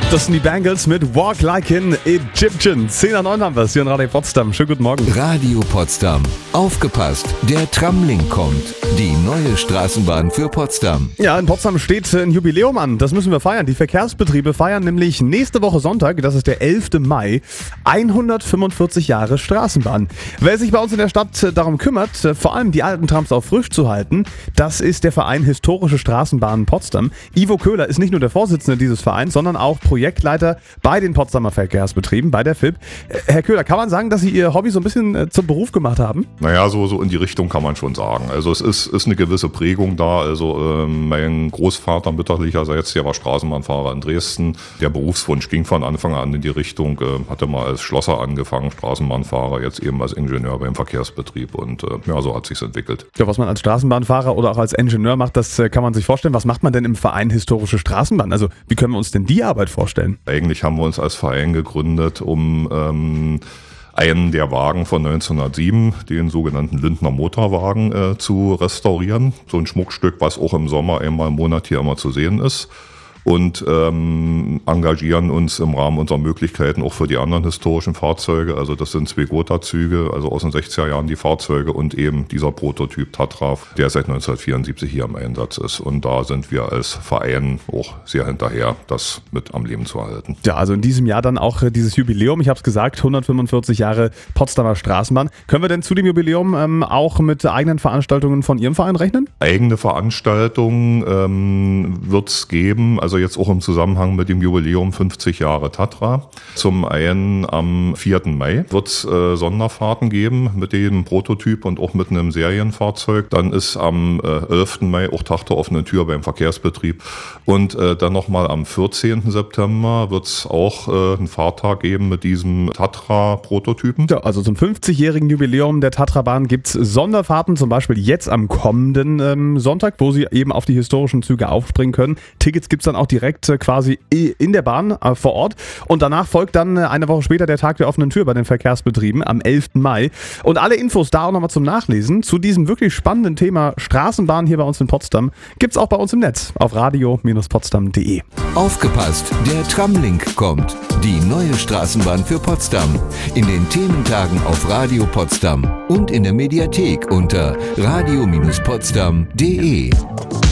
Das sind die Bangles mit Walk Like an Egyptian. 10:09 haben wir es hier in Radio Potsdam. Schönen guten Morgen. Radio Potsdam. Aufgepasst, der Tramlink kommt. Die neue Straßenbahn für Potsdam. Ja, in Potsdam steht ein Jubiläum an. Das müssen wir feiern. Die Verkehrsbetriebe feiern nämlich nächste Woche Sonntag, das ist der 11. Mai, 145 Jahre Straßenbahn. Wer sich bei uns in der Stadt darum kümmert, vor allem die alten Trams auch frisch zu halten, das ist der Verein Historische Straßenbahnen Potsdam. Ivo Köhler ist nicht nur der Vorsitzende dieses Vereins, sondern auch Projektleiter bei den Potsdamer Verkehrsbetrieben, bei der FIB. Herr Köhler, kann man sagen, dass Sie Ihr Hobby so ein bisschen zum Beruf gemacht haben? Naja, so in die Richtung kann man schon sagen. Also es ist eine gewisse Prägung da. Also mein Großvater mütterlicherseits, der war Straßenbahnfahrer in Dresden. Der Berufswunsch ging von Anfang an in die Richtung, hatte mal als Schlosser angefangen, Straßenbahnfahrer, jetzt eben als Ingenieur beim Verkehrsbetrieb und ja, so hat sich's entwickelt. Ja, was man als Straßenbahnfahrer oder auch als Ingenieur macht, das kann man sich vorstellen. Was macht man denn im Verein Historische Straßenbahn? Also wie können wir uns denn die Arbeit vorstellen? Eigentlich haben wir uns als Verein gegründet, um einen der Wagen von 1907, den sogenannten Lindner Motorwagen, zu restaurieren. So ein Schmuckstück, was auch im Sommer einmal im Monat hier immer zu sehen ist. Und engagieren uns im Rahmen unserer Möglichkeiten auch für die anderen historischen Fahrzeuge. Also das sind zwei Gotha-Züge, also aus den 60er Jahren die Fahrzeuge und eben dieser Prototyp Tatra, der seit 1974 hier im Einsatz ist. Und da sind wir als Verein auch sehr hinterher, das mit am Leben zu erhalten. Ja, also in diesem Jahr dann auch dieses Jubiläum. Ich habe es gesagt, 145 Jahre Potsdamer Straßenbahn. Können wir denn zu dem Jubiläum auch mit eigenen Veranstaltungen von Ihrem Verein rechnen? Eigene Veranstaltungen wird es geben, also jetzt auch im Zusammenhang mit dem Jubiläum 50 Jahre Tatra. Zum einen am 4. Mai wird es Sonderfahrten geben mit dem Prototyp und auch mit einem Serienfahrzeug. Dann ist am 11. Mai auch Tag der offenen Tür beim Verkehrsbetrieb. Und dann nochmal am 14. September wird es auch einen Fahrtag geben mit diesem Tatra-Prototypen. Ja, also zum 50-jährigen Jubiläum der Tatrabahn gibt es Sonderfahrten, zum Beispiel jetzt am kommenden Sonntag, wo Sie eben auf die historischen Züge aufspringen können. Tickets gibt es dann auch direkt quasi in der Bahn vor Ort. Und danach folgt dann eine Woche später der Tag der offenen Tür bei den Verkehrsbetrieben am 11. Mai. Und alle Infos da auch nochmal zum Nachlesen zu diesem wirklich spannenden Thema Straßenbahn hier bei uns in Potsdam gibt es auch bei uns im Netz auf radio-potsdam.de. Aufgepasst, der Tramlink kommt. Die neue Straßenbahn für Potsdam. In den Thementagen auf Radio Potsdam und in der Mediathek unter radio-potsdam.de.